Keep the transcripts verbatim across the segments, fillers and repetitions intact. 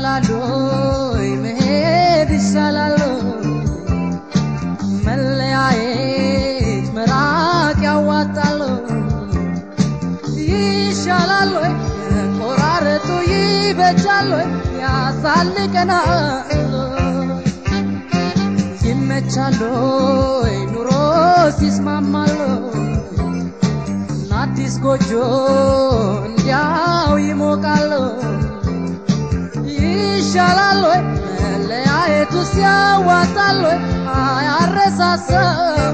ይሻላል መሄድ ይሻላል መለያየት መራቅ ያዋጣል ይሻላል ቆራረጡ ይበጃል ያሳልቀናል ይመቻል ኑሮ ሲስማማል አዲስ ጎጆ እንዲያው ይሞቃል ይሻላል መለያየቱ ሲያዋጣል አያረሳሳም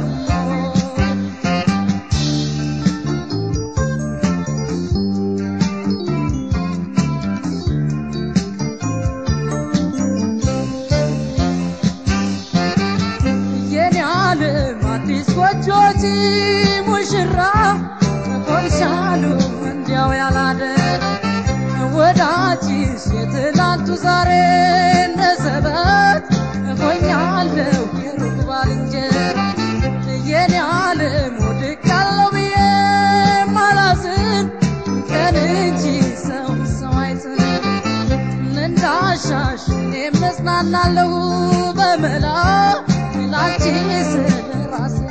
የኔ ዓለም አዲስ ጎጆ ሙሽራ ኮንሻሉ እንዲያው ያላደረ ወዳጅሽ የትላንቱ ዛሬ እንደሰበት ሆኛለሁ የሩቅ ባልንጀራ የኔ ዓለም ወድቃለሁ ብዬ ማላዝን ቀን እንጂ ሰው ሰው አይተን እንዳሻሽ እኔም እጽናናለሁ በመላ ላንቺ ስለ ራሴን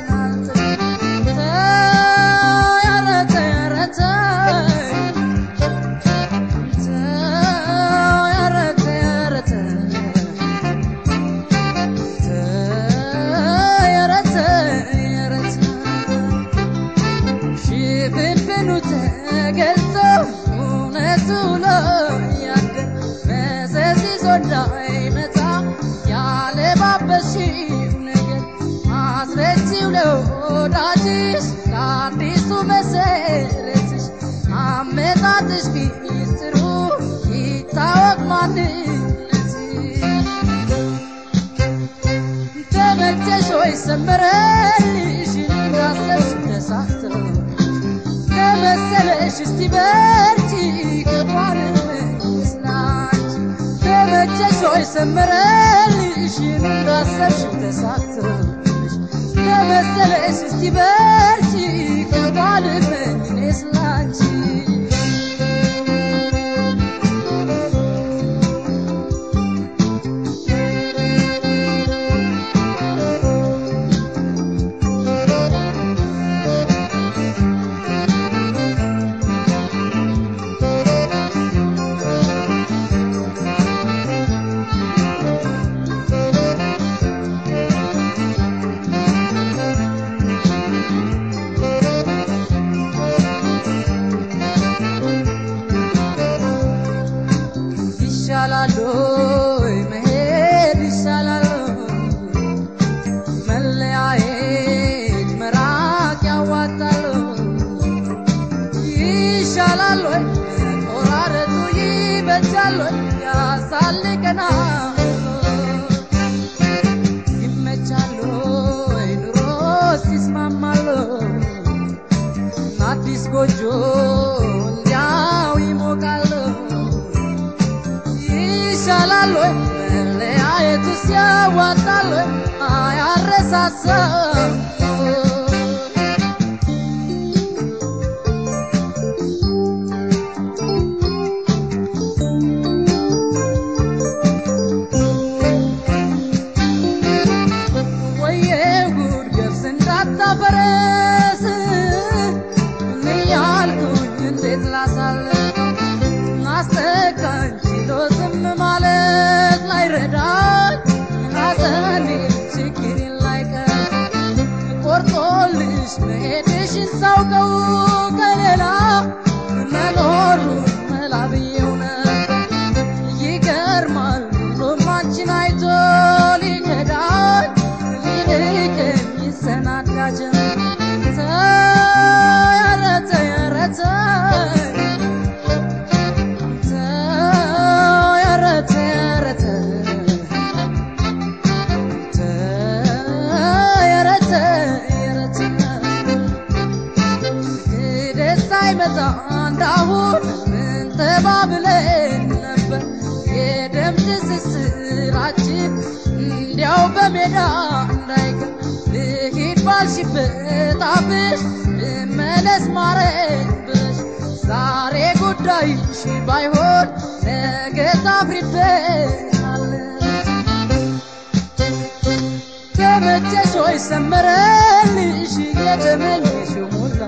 ሰመረልሽ እንዳሰብሽ ተሳክቶ ተመሰለሽ እስቲ በርቺ ከጓንሽ ናች ተመቸሽ ወይ ሰመረልሽ እንዳሰብሽ ተሳክቶ ተመሰለሽ እስቲ በርቺ ከጓንሽ ናች ይሻላል መሄድ ይሻላል መለያየት መራቅ ያዋጣል ይሻላል ቆራረጡ ይበጃል ያሳልቀናል ይመቻል ኑሮ ሲስማማል አዲስ ጎጆ እንዲያው ይሞቃል ይሻላል መለያየቱ ሲያዋጣል አያረሳሳም ወየ ጉድ ገብስ እንዳታፈረስ ምን ያልኩኝ እንዴት ላሳለ ማስተካከል ችሎ ዝም ማለት ላይረዳኝ ሐዘኔ ችግሬን ላይቀር ቆርጦልሽ መሄድሽን ሳውቀው ከሌላ መኖሩን መላ ብዬው ነበር ይገርማል ሁሉም አንቺን አይቶ ሊከዳኝ ሊንቀኝ ይሰናዳ ጀመር ተረተ ረተ እንዳሁን ምን ተባብለን ነበር የደም ትስስራችን እንዲያው በሜዳ እንዳይቀር ልሂድ ባልሽበት አፍሽ ልመለስ ማረኝ ብለሽ ዛሬ ጉዳይ ላይሽ ባይሆን ነገ ታፍሪበታለሽ ተመቸሽ ወይ ሰመረልሽ የተመኘሽው ሞላ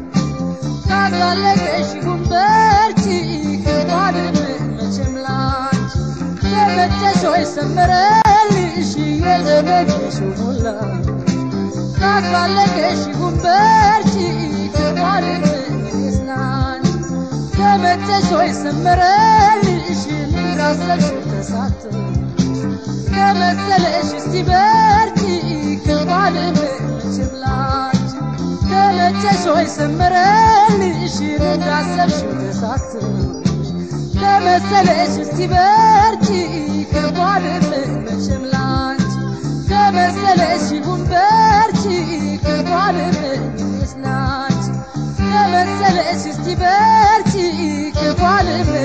ካዛለቀሽ ጉንበርቺ ከባድም መቼም ላንቺ ተመቸሽ ወይ ሰመረልሽ የተመኘሽው ሞላ ካዛለቀሽ ጉንበርቺ ከባድም ስላንቺ ተመቸሽ ወይ ሰመረልሽ እንዳሰብሽ ተሳተ ከመሰለሽ እስቲ በርቺ ከባድም መቼም ላንቺ ተመቸሽ ወይ ሰመረልሽ እንዳሰብሽ ተሳተ ከመሰለሽ እስቲ በርቺ ከባድም መቼም ላንቺ ከመሰለሽ ይሁን በርቺ ከባድም ስላንቺ ከመሰለሽ እስቲ በርቺ ከባድም